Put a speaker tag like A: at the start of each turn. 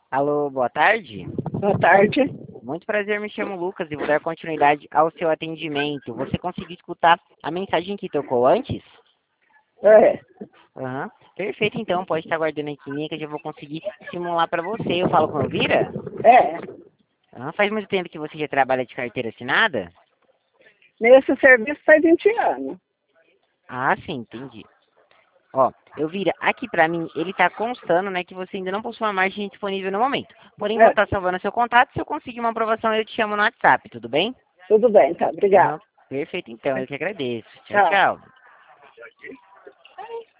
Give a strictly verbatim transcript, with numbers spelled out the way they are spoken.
A: Alô, boa tarde.
B: Boa tarde.
A: Muito prazer, me chamo Lucas e vou dar continuidade ao seu atendimento. Você conseguiu escutar a mensagem que tocou antes?
B: É.
A: Aham. Perfeito, então. Pode estar guardando aqui, minha, que eu já vou conseguir simular para você. Eu falo com a Elvira?
B: É.
A: Aham. Faz muito tempo que você já trabalha de carteira assinada?
B: Nesse serviço faz vinte anos.
A: Ah, sim, entendi. Ó, Elvira, aqui pra mim, ele tá constando, né, que você ainda não possui uma margem disponível no momento. Porém, vou
B: É.
A: estar salvando seu contato. Se eu conseguir uma aprovação, eu te chamo no WhatsApp, tudo bem?
B: Tudo bem, tá. Obrigada.
A: Aham. Perfeito, então. Eu que agradeço. Tchau,
B: Tchau.
A: tchau.